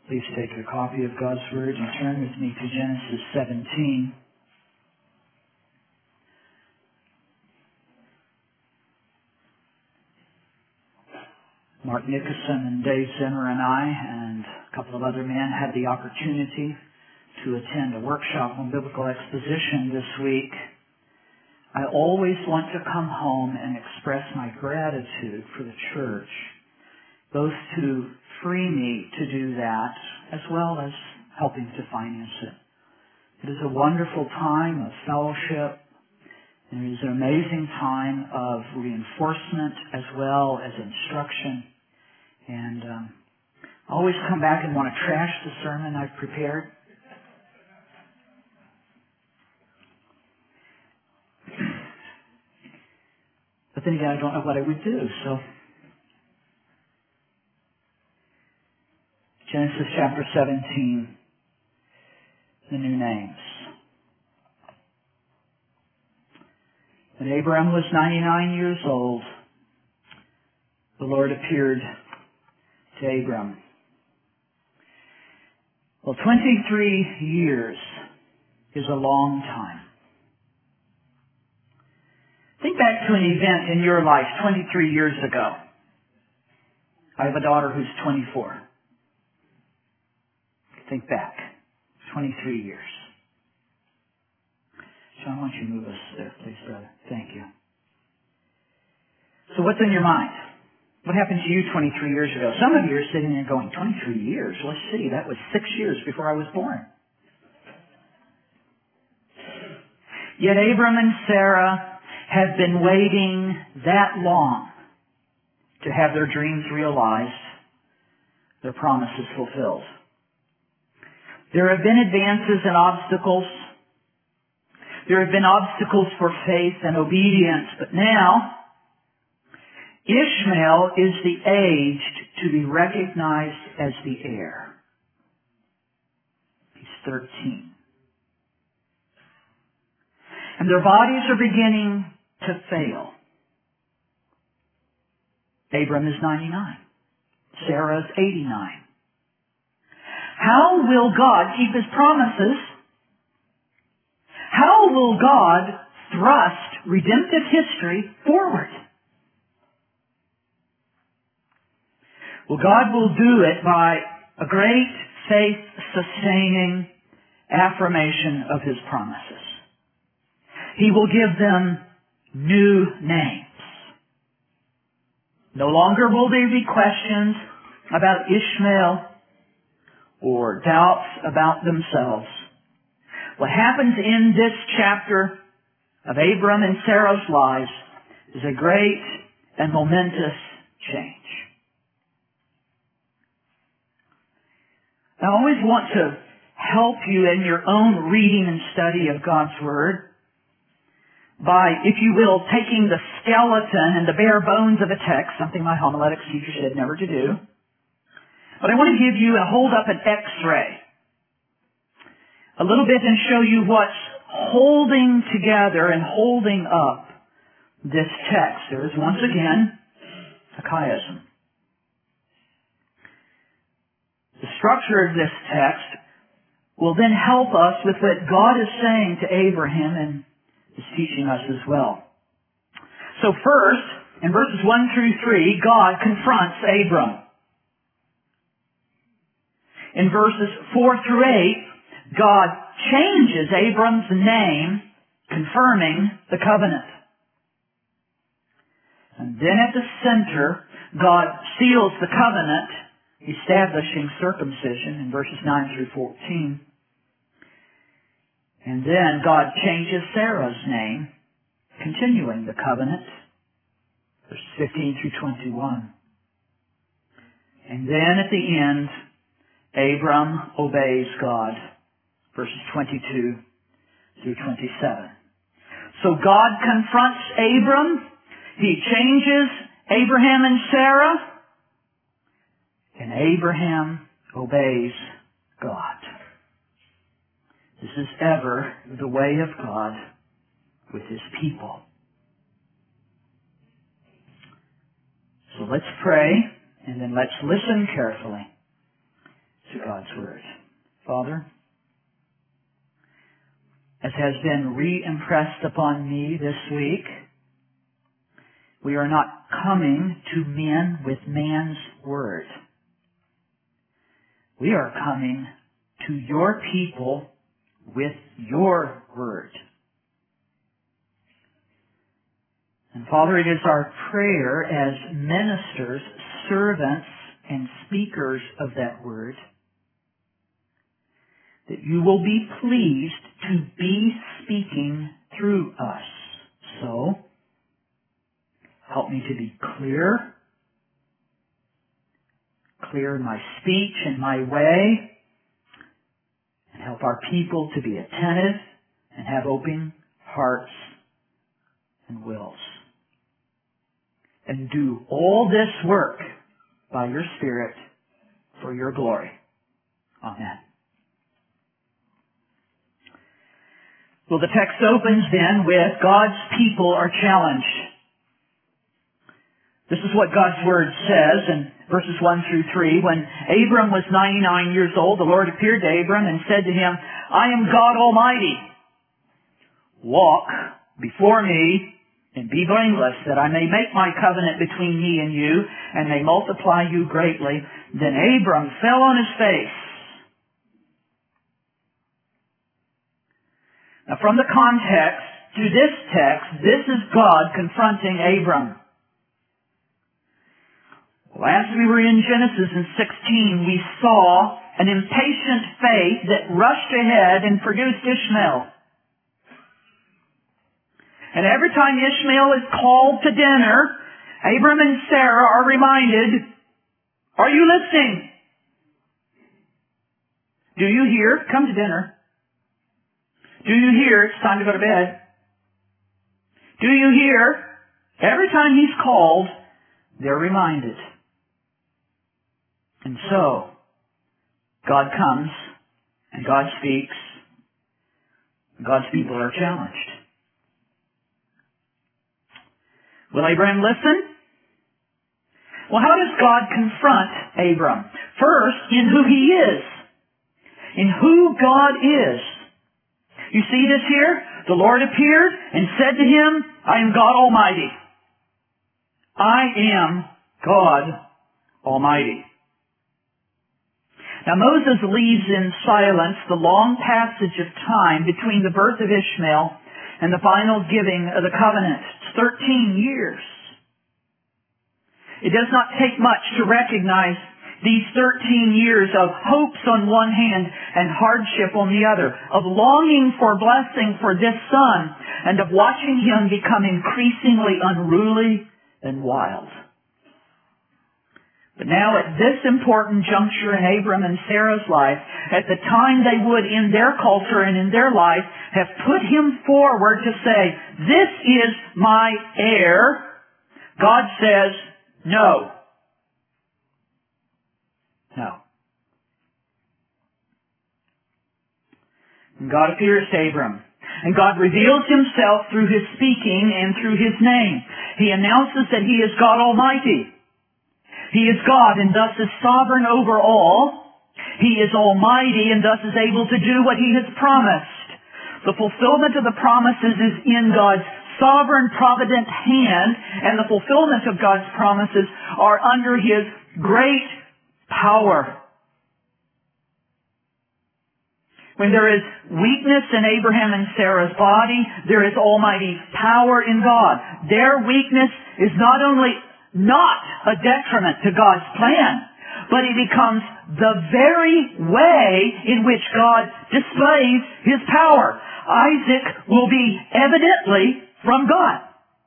Please take your copy of God's Word and turn with me to Genesis 17. Mark Nickerson and Dave Zimmer and I and a couple of other men had the opportunity to attend a workshop on biblical exposition this week. I always want to come home and express my gratitude for the church, both to free me to do that, as well as helping to finance it. It is a wonderful time of fellowship, and it is an amazing time of reinforcement as well as instruction. And I always come back and want to trash the sermon I've prepared. But then again, I don't know what I would do, so Genesis chapter 17, the new names. When Abram was 99 years old, the Lord appeared to Abram. Well, 23 years is a long time. Think back to an event in your life 23 years ago. I have a daughter who's 24. Think back. 23 years. John, why don't you move us there, please, brother? Thank you. So what's in your mind? What happened to you 23 years ago? Some of you are sitting there going, 23 years? Let's see, that was 6 years before I was born. Yet Abram and Sarah have been waiting that long to have their dreams realized, their promises fulfilled. There have been advances and obstacles. There have been obstacles for faith and obedience, but now Ishmael is the aged to be recognized as the heir. He's 13. And their bodies are beginning to fail. Abram is 99. Sarah is 89. How will God keep His promises? How will God thrust redemptive history forward? Well, God will do it by a great faith-sustaining affirmation of His promises. He will give them new names. No longer will there be questions about Ishmael or doubts about themselves. What happens in this chapter of Abram and Sarah's lives is a great and momentous change. I always want to help you in your own reading and study of God's Word by, if you will, taking the skeleton and the bare bones of a text, something my homiletics teacher said never to do. But I want to give you and hold up an X-ray a little bit and show you what's holding together and holding up this text. There is once again a chiasm. The structure of this text will then help us with what God is saying to Abraham and is teaching us as well. So first, in verses 1 through 3, God confronts Abram. In verses 4 through 8, God changes Abram's name, confirming the covenant. And then at the center, God seals the covenant, establishing circumcision in verses 9 through 14. And then God changes Sarah's name, continuing the covenant, verses 15 through 21. And then at the end, Abram obeys God, verses 22 through 27. So God confronts Abram, He changes Abraham and Sarah, and Abraham obeys God. This is ever the way of God with His people. So let's pray, and then let's listen carefully to God's Word. Father, as has been re-impressed upon me this week, we are not coming to men with man's word. We are coming to your people with your word. And Father, it is our prayer as ministers, servants, and speakers of that word that you will be pleased to be speaking through us. So, help me to be clear in my speech and my way, and help our people to be attentive and have open hearts and wills. And do all this work by your Spirit for your glory. Amen. Well, the text opens then with God's people are challenged. This is what God's Word says in verses 1 through 3. When Abram was 99 years old, the Lord appeared to Abram and said to him, I am God Almighty. Walk before me and be blameless, that I may make my covenant between me and you, and may multiply you greatly. Then Abram fell on his face. Now from the context to this text, this is God confronting Abram. Last we were in Genesis in 16, we saw an impatient faith that rushed ahead and produced Ishmael. And every time Ishmael is called to dinner, Abram and Sarah are reminded, are you listening? Do you hear? Come to dinner. Do you hear? It's time to go to bed. Do you hear? Every time he's called, they're reminded. And so, God comes, and God speaks, and God's people are challenged. Will Abraham listen? Well, how does God confront Abram? First, in who he is. In who God is. You see this here? The Lord appeared and said to him, I am God Almighty. I am God Almighty. Now Moses leaves in silence the long passage of time between the birth of Ishmael and the final giving of the covenant. It's 13 years. It does not take much to recognize these 13 years of hopes on one hand and hardship on the other, of longing for blessing for this son, and of watching him become increasingly unruly and wild. But now at this important juncture in Abram and Sarah's life, at the time they would in their culture and in their life have put him forward to say, this is my heir, God says, no. No. And God appears to Abram. And God reveals himself through his speaking and through his name. He announces that he is God Almighty. He is God and thus is sovereign over all. He is almighty and thus is able to do what he has promised. The fulfillment of the promises is in God's sovereign provident hand, and the fulfillment of God's promises are under his great power. When there is weakness in Abraham and Sarah's body, there is almighty power in God. Their weakness is not only not a detriment to God's plan, but it becomes the very way in which God displays his power. Isaac will be evidently from God.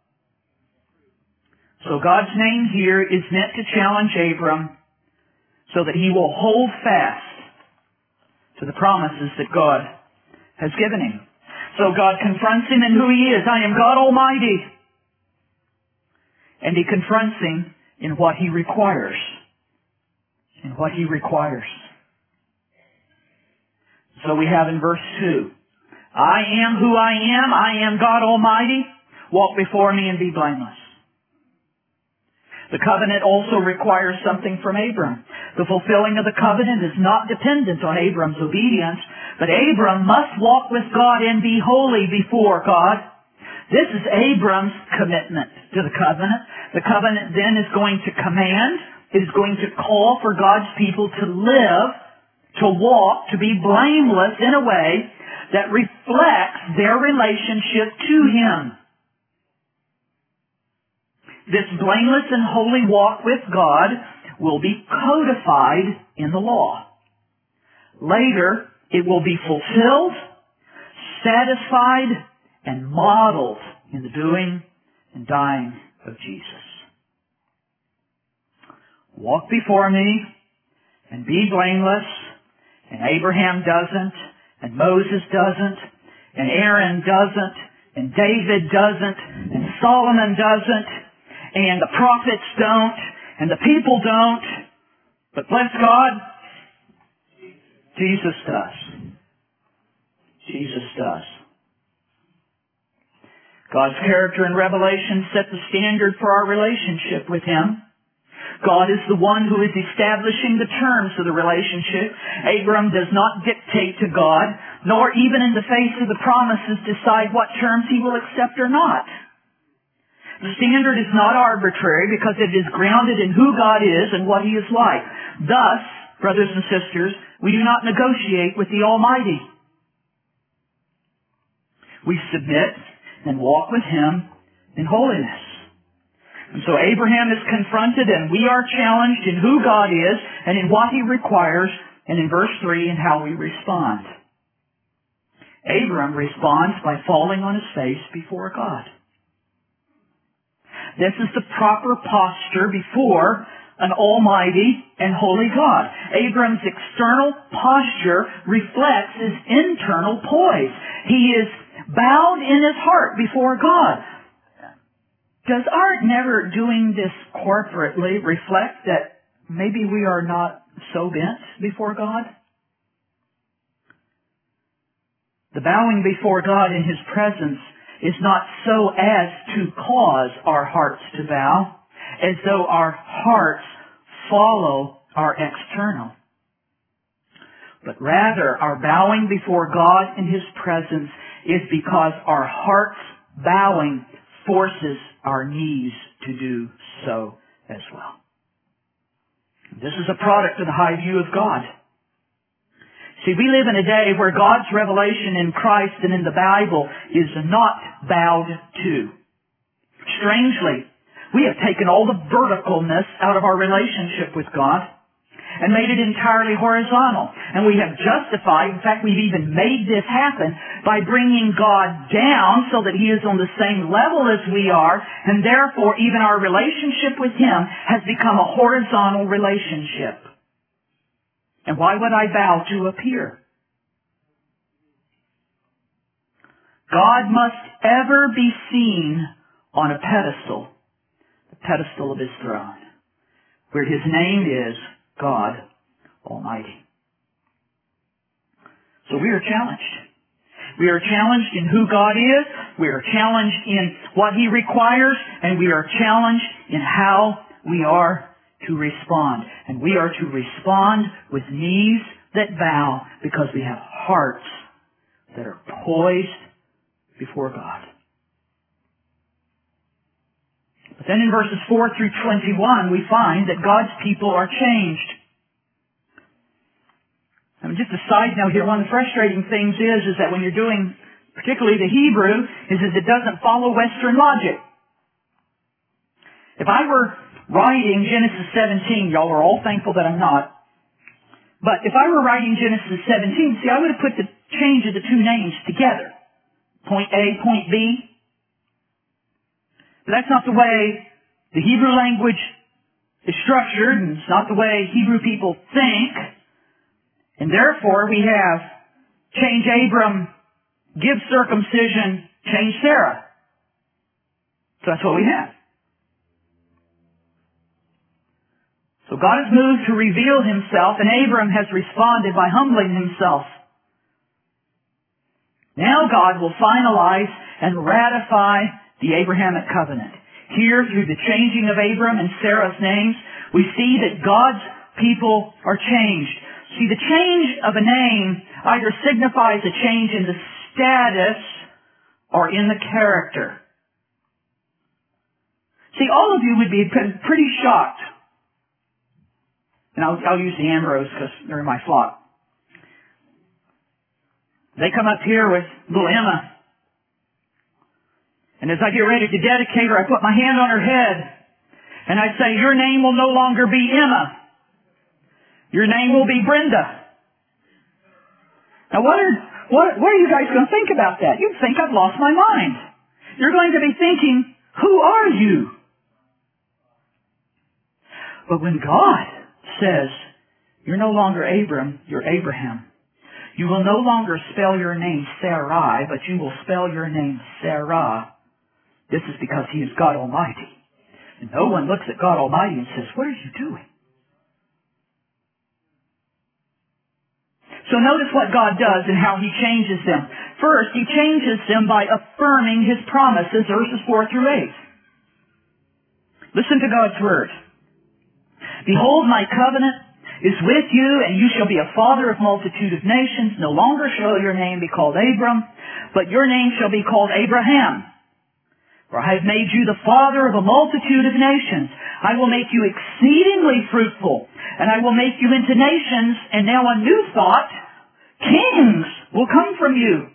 So God's name here is meant to challenge Abram so that he will hold fast to the promises that God has given him. So God confronts him in who he is. I am God Almighty. And he confronts him in what he requires. In what he requires. So we have in verse 2, I am who I am God Almighty. Walk before me and be blameless. The covenant also requires something from Abram. The fulfilling of the covenant is not dependent on Abram's obedience, but Abram must walk with God and be holy before God. This is Abram's commitment to the covenant. The covenant then is going to command, it is going to call for God's people to live, to walk, to be blameless in a way that reflects their relationship to Him. This blameless and holy walk with God will be codified in the law. Later, it will be fulfilled, satisfied, and modeled in the doing and dying of Jesus. Walk before me and be blameless, and Abraham doesn't, and Moses doesn't, and Aaron doesn't, and David doesn't, and Solomon doesn't, and the prophets don't, and the people don't, but bless God, Jesus does. Jesus does. God's character and revelation set the standard for our relationship with Him. God is the one who is establishing the terms of the relationship. Abram does not dictate to God, nor even in the face of the promises decide what terms He will accept or not. The standard is not arbitrary because it is grounded in who God is and what He is like. Thus, brothers and sisters, we do not negotiate with the Almighty. We submit and walk with Him in holiness. And so Abraham is confronted and we are challenged in who God is and in what He requires, and in verse 3 in how we respond. Abram responds by falling on his face before God. This is the proper posture before an almighty and holy God. Abram's external posture reflects his internal poise. He is bowed in his heart before God. Does our never doing this corporately reflect that maybe we are not so bent before God? The bowing before God in His presence is not so as to cause our hearts to bow, as though our hearts follow our external. But rather, our bowing before God in His presence is because our heart's bowing forces our knees to do so as well. This is a product of the high view of God. See, we live in a day where God's revelation in Christ and in the Bible is not bowed to. Strangely, we have taken all the verticalness out of our relationship with God and made it entirely horizontal. And we have justified, in fact, we've even made this happen by bringing God down so that He is on the same level as we are, and therefore even our relationship with Him has become a horizontal relationship. And why would I bow to appear? God must ever be seen on a pedestal, the pedestal of His throne, where His name is God Almighty. So we are challenged. We are challenged in who God is, we are challenged in what He requires, and we are challenged in how we are to respond. And we are to respond with knees that bow because we have hearts that are poised before God. But then in verses 4 through 21, we find that God's people are changed. I mean, just a side note here, one of the frustrating things is that when you're doing, particularly the Hebrew, is it doesn't follow Western logic. If I were writing Genesis 17, y'all are all thankful that I'm not, but if I were writing Genesis 17, see, I would have put the change of the two names together. Point A, point B. But that's not the way the Hebrew language is structured, and it's not the way Hebrew people think. And therefore, we have change Abram, give circumcision, change Sarah. So that's what we have. So God has moved to reveal Himself, and Abram has responded by humbling himself. Now God will finalize and ratify the Abrahamic covenant. here through the changing of Abram and Sarah's names, we see that God's people are changed. See, the change of a name either signifies a change in the status or in the character. See, all of you would be pretty shocked. And I'll use the Ambrose because they're my flock. They come up here with little Emma. And as I get ready to dedicate her, I put my hand on her head. And I say, your name will no longer be Emma. Your name will be Brenda. Now what are you guys going to think about that? You'd think I've lost my mind. You're going to be thinking, who are you? But when God says, you're no longer Abram, you're Abraham. You will no longer spell your name Sarai, but you will spell your name Sarah. This is because He is God Almighty. And no one looks at God Almighty and says, what are you doing? So notice what God does and how He changes them. First, He changes them by affirming His promises, verses 4 through 8. Listen to God's Word. Behold, my covenant is with you, and you shall be a father of multitude of nations. No longer shall your name be called Abram, but your name shall be called Abraham. For I have made you the father of a multitude of nations. I will make you exceedingly fruitful, and I will make you into nations. And now a new thought, kings will come from you.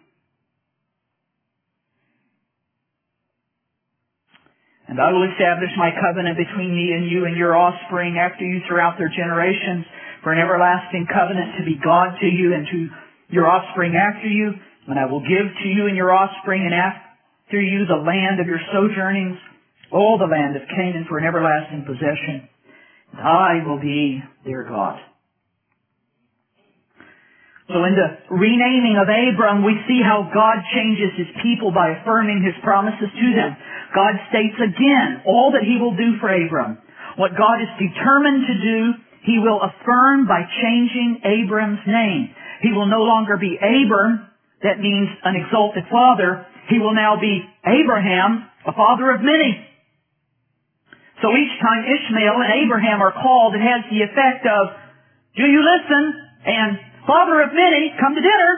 And I will establish my covenant between me and you and your offspring after you throughout their generations, for an everlasting covenant to be God to you and to your offspring after you. And I will give to you and your offspring and after you the land of your sojournings, all the land of Canaan, for an everlasting possession. And I will be their God. So in the renaming of Abram, we see how God changes His people by affirming His promises to them. God states again all that He will do for Abram. What God is determined to do, He will affirm by changing Abram's name. He will no longer be Abram, that means an exalted father. He will now be Abraham, a father of many. So each time Ishmael and Abraham are called, it has the effect of, do you listen? And father of many, come to dinner.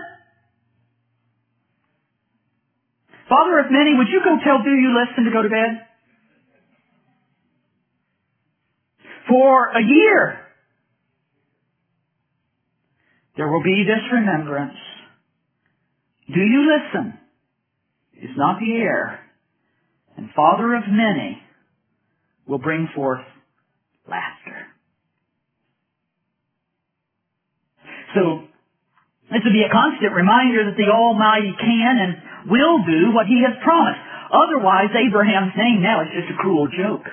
Father of many, would you go tell do you listen to go to bed? For a year, there will be this remembrance. Do you listen? Is not the air. And father of many will bring forth laughter. So, this would be a constant reminder that the Almighty can and will do what He has promised. Otherwise, Abraham's name now is just a cruel joke.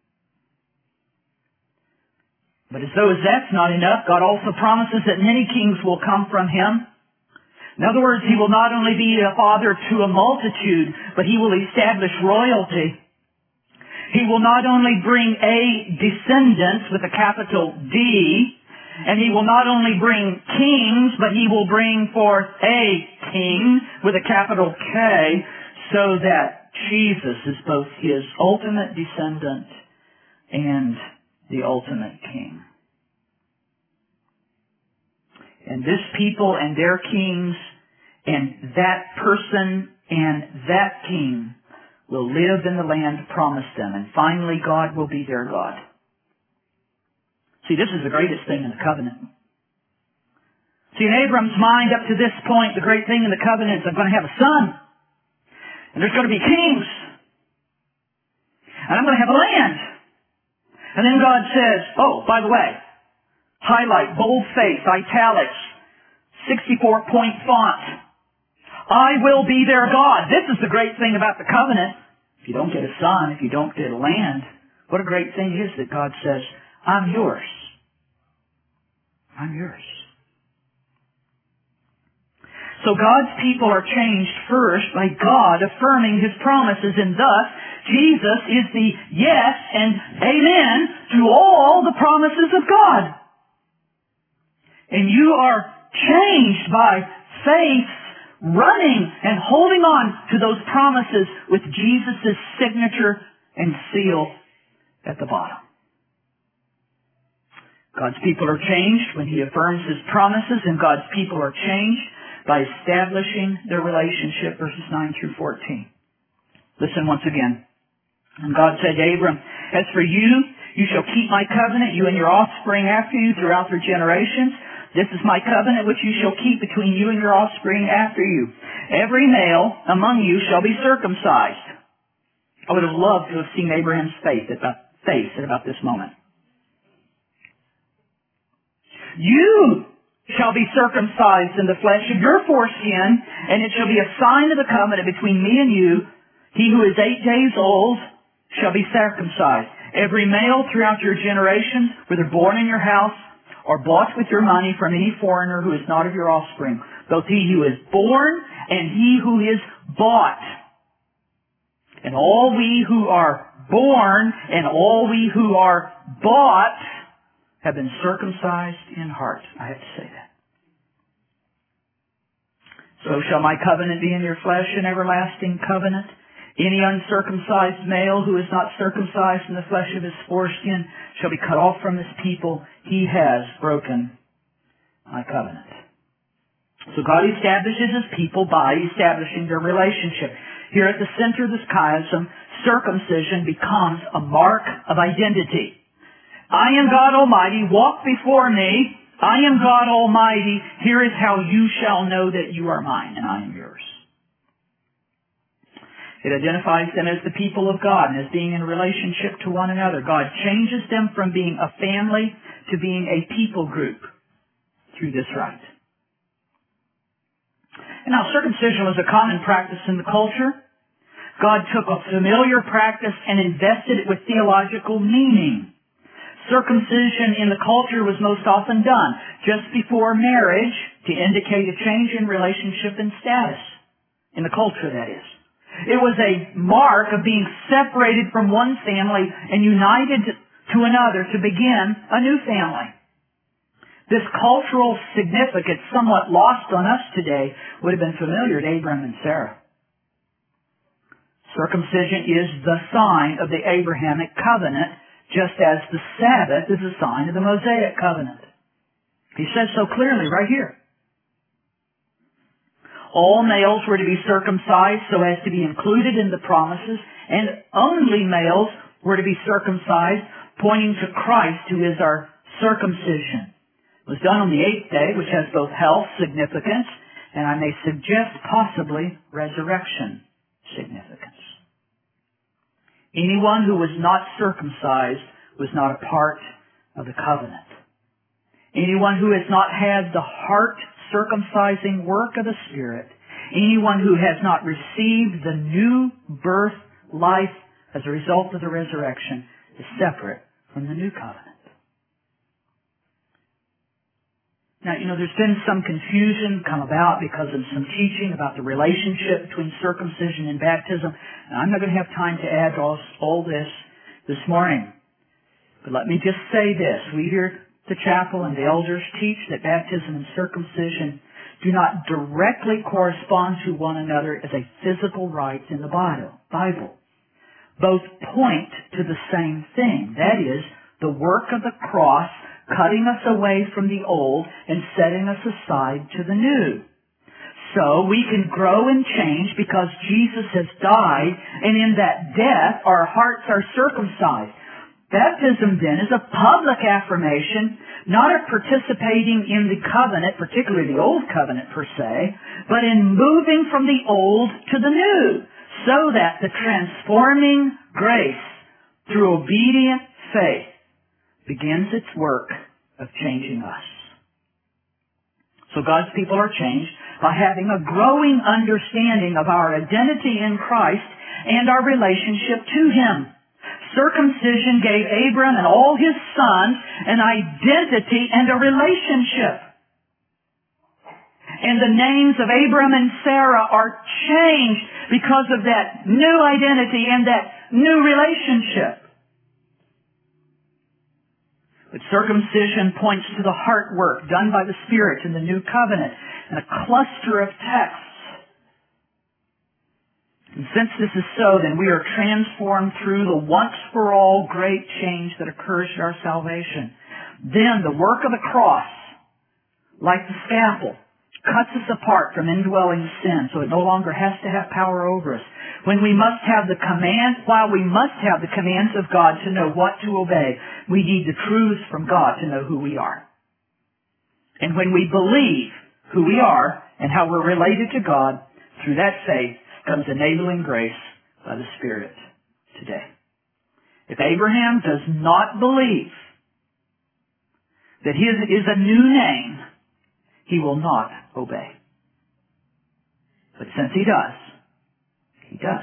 But as though that's not enough, God also promises that many kings will come from him. In other words, He will not only be a father to a multitude, but He will establish royalty. He will not only bring a descendant with a capital D, and He will not only bring kings, but He will bring forth a king with a capital K, so that Jesus is both His ultimate descendant and the ultimate king. And this people and their kings and that person and that king will live in the land promised them. And finally, God will be their God. See, this is the greatest thing in the covenant. See, in Abram's mind up to this point, the great thing in the covenant is I'm going to have a son. And there's going to be kings. And I'm going to have a land. And then God says, oh, by the way, highlight, boldface, italics, 64-point font. I will be their God. This is the great thing about the covenant. If you don't get a son, if you don't get a land, what a great thing it is that God says, I'm yours. I'm yours. So God's people are changed first by God affirming His promises, and thus Jesus is the yes and amen to all the promises of God. And you are changed by faith, running and holding on to those promises with Jesus' signature and seal at the bottom. God's people are changed when He affirms His promises, and God's people are changed by establishing their relationship, verses 9 through 14. Listen once again. And God said to Abram, "As for you, you shall keep my covenant, you and your offspring after you throughout their generations. This is my covenant which you shall keep between you and your offspring after you. Every male among you shall be circumcised." I would have loved to have seen Abraham's face at about this moment. "You shall be circumcised in the flesh of your foreskin, and it shall be a sign of the covenant between me and you. He who is 8 days old shall be circumcised. Every male throughout your generations, whether born in your house or bought with your money from any foreigner who is not of your offspring, both he who is born and he who is bought. And all we who are born and all we who are bought have been circumcised in heart." I have to say that. "So shall my covenant be in your flesh, an everlasting covenant. Any uncircumcised male who is not circumcised in the flesh of his foreskin shall be cut off from his people. He has broken my covenant." So God establishes His people by establishing their relationship. Here at the center of this chiasm, circumcision becomes a mark of identity. "I am God Almighty, walk before me. I am God Almighty. Here is how you shall know that you are mine and I am yours." It identifies them as the people of God and as being in relationship to one another. God changes them from being a family to being a people group through this rite. And now, circumcision was a common practice in the culture. God took a familiar practice and invested it with theological meaning. Circumcision in the culture was most often done just before marriage to indicate a change in relationship and status. In the culture, that is. It was a mark of being separated from one family and united to another to begin a new family. This cultural significance, somewhat lost on us today, would have been familiar to Abraham and Sarah. Circumcision is the sign of the Abrahamic covenant, just as the Sabbath is a sign of the Mosaic covenant. He says so clearly right here. All males were to be circumcised so as to be included in the promises, and only males were to be circumcised, pointing to Christ, who is our circumcision. It was done on the 8th day, which has both health significance, and I may suggest possibly resurrection significance. Anyone who was not circumcised was not a part of the covenant. Anyone who has not had the heart circumcising work of the Spirit, anyone who has not received the new birth life as a result of the resurrection, is separate from the new covenant. Now, there's been some confusion come about because of some teaching about the relationship between circumcision and baptism. And I'm not going to have time to add all this morning. But let me just say this. We here at the chapel and the elders teach that baptism and circumcision do not directly correspond to one another as a physical rite in the Bible. Both point to the same thing. That is, the work of the cross cutting us away from the old and setting us aside to the new. So we can grow and change because Jesus has died, and in that death our hearts are circumcised. Baptism then is a public affirmation, not of participating in the covenant, particularly the old covenant per se, but in moving from the old to the new, so that the transforming grace through obedient faith begins its work of changing us. So God's people are changed by having a growing understanding of our identity in Christ and our relationship to Him. Circumcision gave Abram and all his sons an identity and a relationship. And the names of Abram and Sarah are changed because of that new identity and that new relationship. But circumcision points to the heart work done by the Spirit in the new covenant, and a cluster of texts And since this is so, then we are transformed through the once-for-all great change that occurs at our salvation. Then the work of the cross, like the scalpel, cuts us apart from indwelling sin, so it no longer has to have power over us. While we must have the commands of God to know what to obey, we need the truths from God to know who we are. And when we believe who we are and how we're related to God, through that faith comes enabling grace by the Spirit today. If Abraham does not believe that his is a new name, he will not obey. But since he does, he does.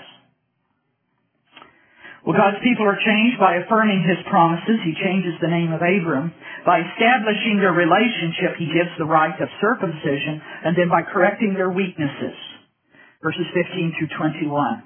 Well, God's people are changed by affirming His promises. He changes the name of Abram. By establishing their relationship, He gives the right of circumcision, and then by correcting their weaknesses. Verses 15 through 21.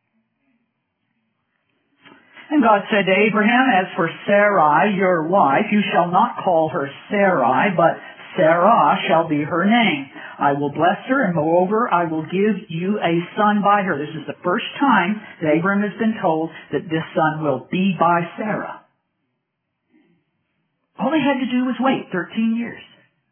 And God said to Abraham, "As for Sarai, your wife, you shall not call her Sarai, but Sarah shall be her name. I will bless her, and moreover, I will give you a son by her." This is the first time that Abraham has been told that this son will be by Sarah. All they had to do was wait 13 years.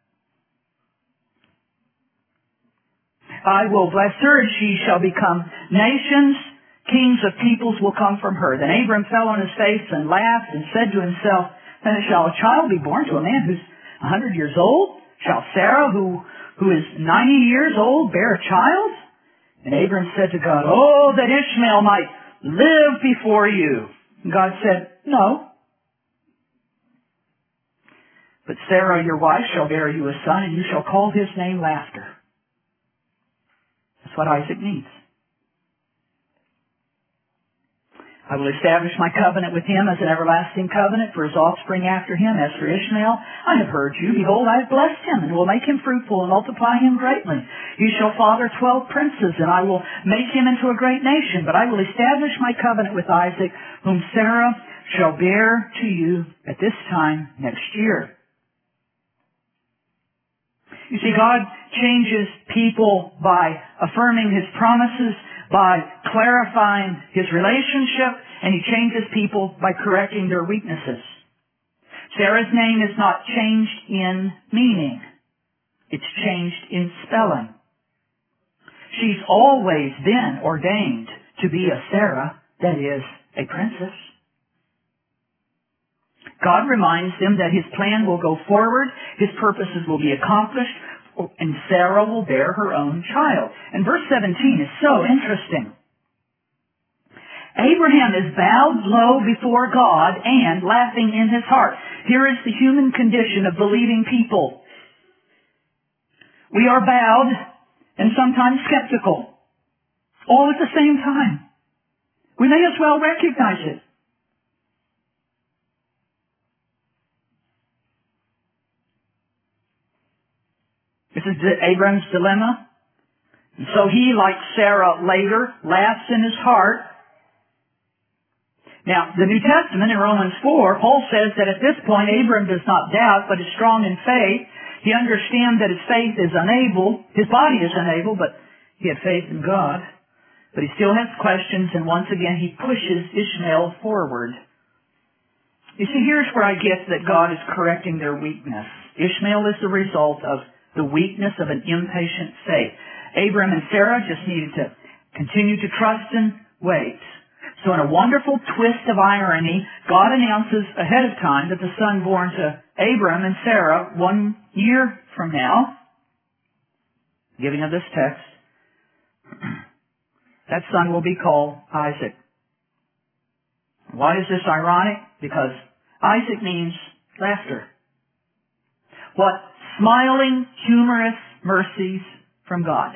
"I will bless her, and she shall become nations. Kings of peoples will come from her." Then Abram fell on his face and laughed and said to himself, "Then shall a child be born to a man who's 100 years old? Shall Sarah, who is 90 years old, bear a child?" And Abram said to God, "Oh, that Ishmael might live before you." And God said, "No. But Sarah, your wife, shall bear you a son, and you shall call his name Laughter." That's what Isaac means. "I will establish my covenant with him as an everlasting covenant for his offspring after him. As for Ishmael, I have heard you. Behold, I have blessed him, and will make him fruitful and multiply him greatly. He shall father 12 princes, and I will make him into a great nation. But I will establish my covenant with Isaac, whom Sarah shall bear to you at this time next year." You see, God changes people by affirming His promises, by clarifying His relationship, and He changes people by correcting their weaknesses. Sarah's name is not changed in meaning. It's changed in spelling. She's always been ordained to be a Sarah, that is, a princess. God reminds them that His plan will go forward, His purposes will be accomplished, and Sarah will bear her own child. And verse 17 is so interesting. Abraham is bowed low before God and laughing in his heart. Here is the human condition of believing people. We are bowed and sometimes skeptical, all at the same time. We may as well recognize it. This is Abraham's dilemma. And so he, like Sarah later, laughs in his heart. Now, the New Testament in Romans 4, Paul says that at this point Abraham does not doubt, but is strong in faith. He understands that his faith is unable, his body is unable, but he had faith in God. But he still has questions, and once again he pushes Ishmael forward. You see, here's where I get that God is correcting their weakness. Ishmael is the result of the weakness of an impatient faith. Abraham and Sarah just needed to continue to trust and wait. So in a wonderful twist of irony, God announces ahead of time that the son born to Abraham and Sarah 1 year from now, giving of this text, that son will be called Isaac. Why is this ironic? Because Isaac means laughter. What smiling, humorous mercies from God.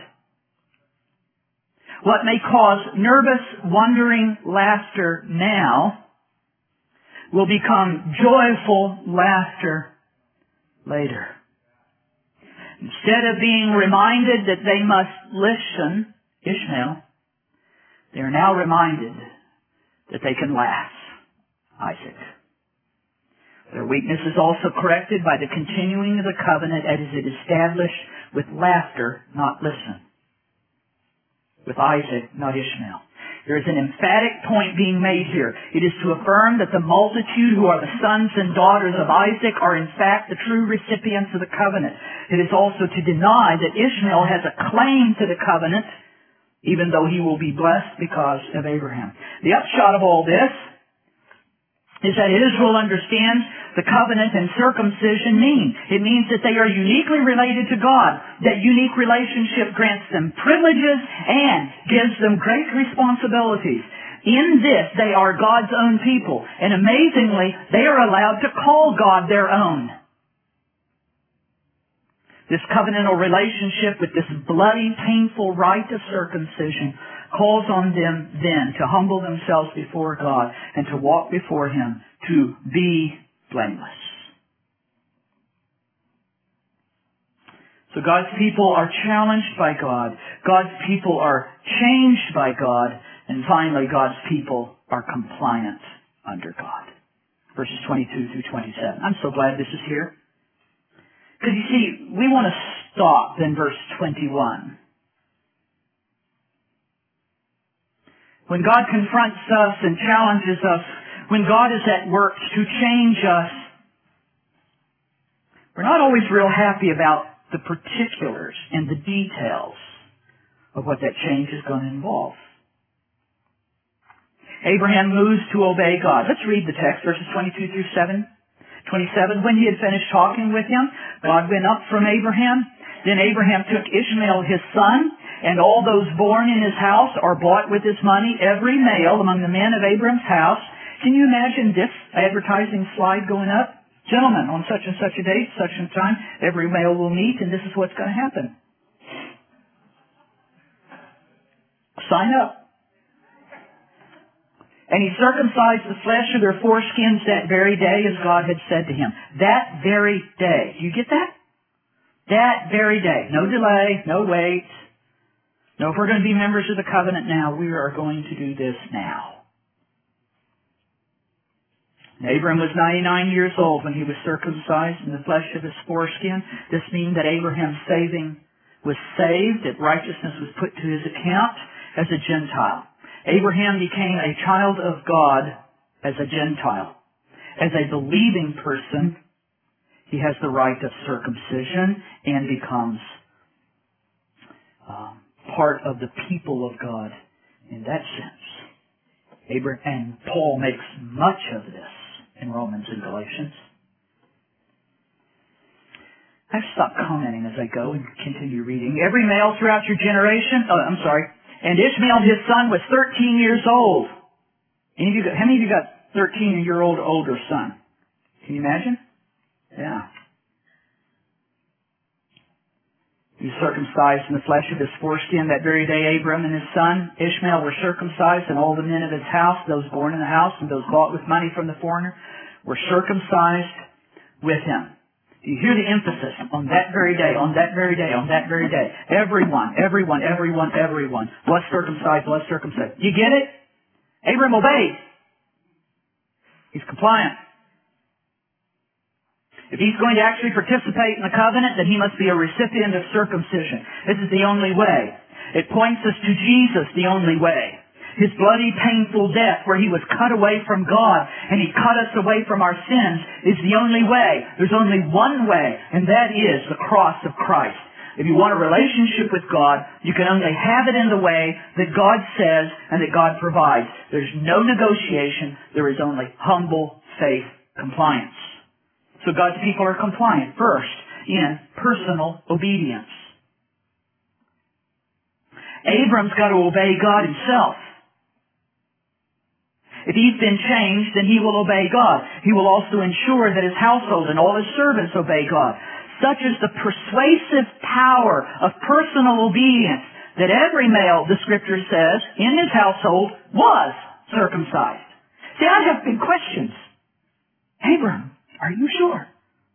What may cause nervous, wondering laughter now will become joyful laughter later. Instead of being reminded that they must listen, Ishmael, they are now reminded that they can laugh, Isaac. Their weakness is also corrected by the continuing of the covenant as it is established with laughter, not listen. With Isaac, not Ishmael. There is an emphatic point being made here. It is to affirm that the multitude who are the sons and daughters of Isaac are in fact the true recipients of the covenant. It is also to deny that Ishmael has a claim to the covenant, even though he will be blessed because of Abraham. The upshot of all this is that Israel understands the covenant and circumcision mean. It means that they are uniquely related to God. That unique relationship grants them privileges and gives them great responsibilities. In this, they are God's own people. And amazingly, they are allowed to call God their own. This covenantal relationship with this bloody, painful rite of circumcision calls on them then to humble themselves before God and to walk before Him to be blameless. So God's people are challenged by God. God's people are changed by God. And finally, God's people are compliant under God. Verses 22 through 27. I'm so glad this is here. Because you see, we want to stop in verse 21. When God confronts us and challenges us, when God is at work to change us, we're not always real happy about the particulars and the details of what that change is going to involve. Abraham moves to obey God. Let's read the text, verses 22 through 27. When he had finished talking with him, God went up from Abraham. Then Abraham took Ishmael his son, and all those born in his house are bought with his money, every male among the men of Abraham's house. Can you imagine this advertising slide going up? Gentlemen, on such and such a date, such and time, every male will meet, and this is what's going to happen. Sign up. And he circumcised the flesh of their foreskins that very day, as God had said to him. That very day. Do you get that? That very day. No delay, no wait. No, if we're going to be members of the covenant now, we are going to do this now. And Abram was 99 years old when he was circumcised in the flesh of his foreskin. This means that Abraham was saved, that righteousness was put to his account as a Gentile. Abraham became a child of God as a Gentile. As a believing person, he has the right of circumcision and becomes part of the people of God in that sense. And Paul makes much of this in Romans and Galatians. I stop commenting as I go and continue reading. Every male throughout your generation, and Ishmael his son was 13 years old. How many of you got 13-year-old older son? Can you imagine? Yeah. He was circumcised in the flesh of his foreskin. That very day Abram and his son Ishmael were circumcised, and all the men of his house, those born in the house and those bought with money from the foreigner, were circumcised with him. Do you hear the emphasis on that very day, on that very day, on that very day? Everyone was circumcised, was circumcised. You get it? Abram obeyed. He's compliant. If he's going to actually participate in the covenant, then he must be a recipient of circumcision. This is the only way. It points us to Jesus, the only way. His bloody, painful death where he was cut away from God and he cut us away from our sins is the only way. There's only one way, and that is the cross of Christ. If you want a relationship with God, you can only have it in the way that God says and that God provides. There's no negotiation. There is only humble faith compliance. So God's people are compliant first in personal obedience. Abram's got to obey God himself. If he's been changed, then he will obey God. He will also ensure that his household and all his servants obey God. Such is the persuasive power of personal obedience that every male, the Scripture says, in his household was circumcised. See, I have big questions. Abram, are you sure?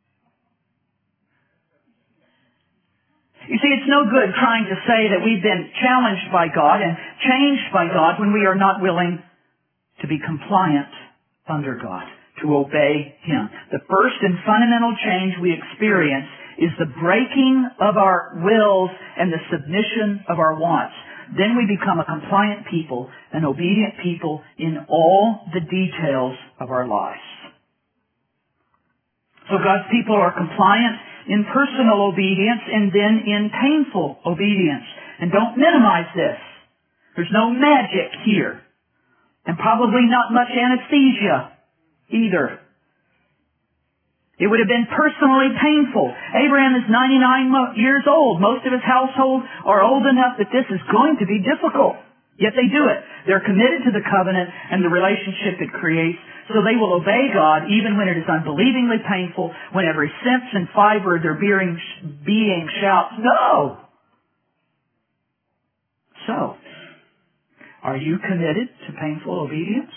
You see, it's no good trying to say that we've been challenged by God and changed by God when we are not willing to be compliant under God, to obey Him. The first and fundamental change we experience is the breaking of our wills and the submission of our wants. then we become a compliant people, an obedient people in all the details of our lives. So God's people are compliant in personal obedience and then in painful obedience. And don't minimize this. There's no magic here. And probably not much anesthesia either. It would have been personally painful. Abraham is 99 years old. Most of his household are old enough that this is going to be difficult. Yet they do it. They're committed to the covenant and the relationship it creates, so they will obey God even when it is unbelievingly painful, when every sense and fiber of their being shouts, "No!" So, are you committed to painful obedience?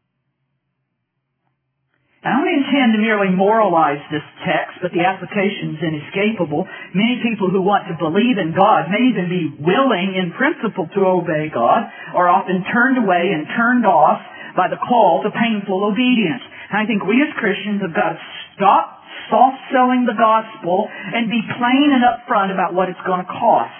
I don't intend to merely moralize this text, but the application is inescapable. Many people who want to believe in God, may even be willing in principle to obey God, are often turned away and turned off by the call to painful obedience. And I think we as Christians have got to stop soft-selling the gospel and be plain and upfront about what it's going to cost.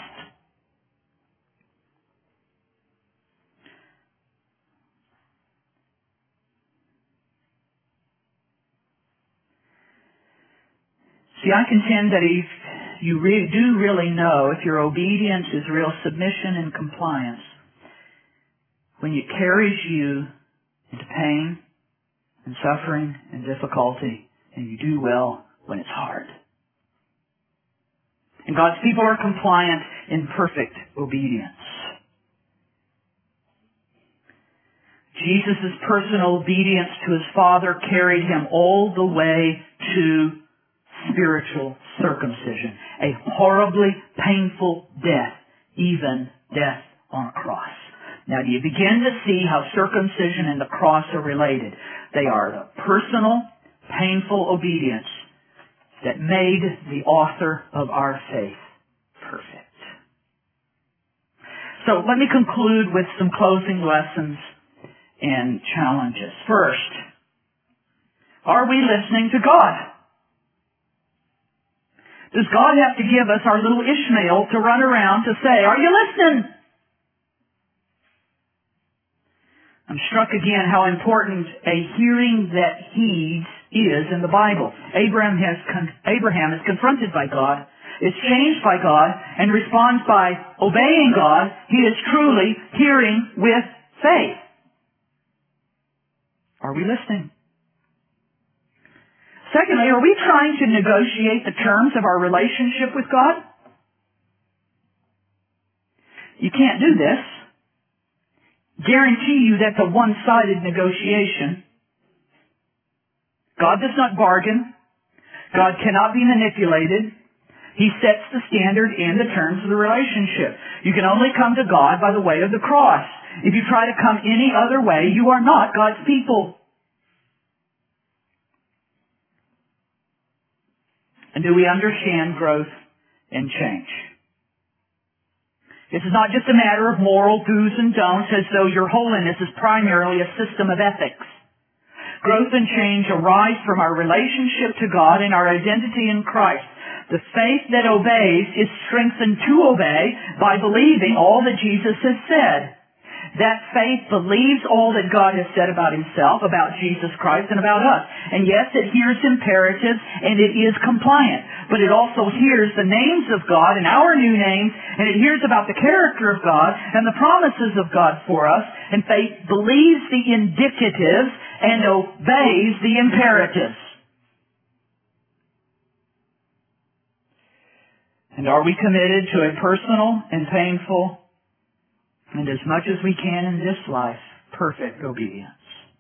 See, I contend that if you do really know if your obedience is real submission and compliance, when it carries you into pain and suffering and difficulty, and you do well when it's hard. And God's people are compliant in perfect obedience. Jesus' personal obedience to his Father carried him all the way to spiritual circumcision, a horribly painful death, even death on a cross. Now, do you begin to see how circumcision and the cross are related? They are the personal, painful obedience that made the author of our faith perfect. So, let me conclude with some closing lessons and challenges. First, are we listening to God? Does God have to give us our little Ishmael to run around to say, "Are you listening?" I'm struck again how important a hearing that heeds is in the Bible. Abraham is confronted by God, is changed by God, and responds by obeying God. He is truly hearing with faith. Are we listening? Secondly, are we trying to negotiate the terms of our relationship with God? You can't do this. Guarantee you that's a one-sided negotiation. God does not bargain. God cannot be manipulated. He sets the standard and the terms of the relationship. You can only come to God by the way of the cross. If you try to come any other way, you are not God's people. And do we understand growth and change? This is not just a matter of moral do's and don'ts as though your holiness is primarily a system of ethics. Growth and change arise from our relationship to God and our identity in Christ. The faith that obeys is strengthened to obey by believing all that Jesus has said. That faith believes all that God has said about himself, about Jesus Christ, and about us. And yes, it hears imperatives and it is compliant. But it also hears the names of God and our new names, and it hears about the character of God and the promises of God for us. And faith believes the indicatives and obeys the imperatives. And are we committed to a personal and painful and as much as we can in this life, perfect obedience?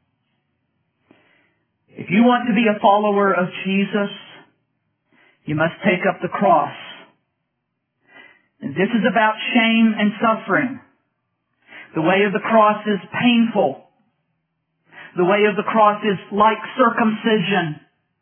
If you want to be a follower of Jesus, you must take up the cross. And this is about shame and suffering. The way of the cross is painful. The way of the cross is like circumcision.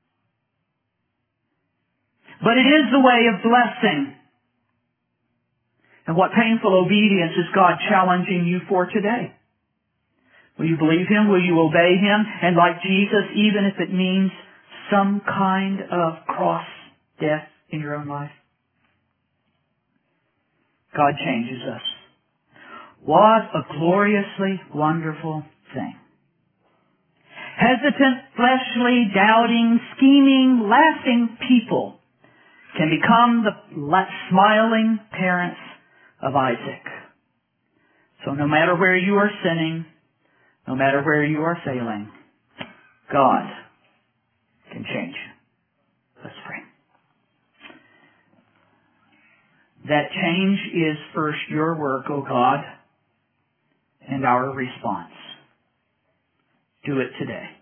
But it is the way of blessing. And what painful obedience is God challenging you for today? Will you believe Him? Will you obey Him? And like Jesus, even if it means some kind of cross death in your own life? God changes us. What a gloriously wonderful thing. Hesitant, fleshly, doubting, scheming, laughing people can become the smiling parents of Isaac. So no matter where you are sinning, no matter where you are failing, God can change you. Let's pray. That change is first your work, O God, and our response. Do it today.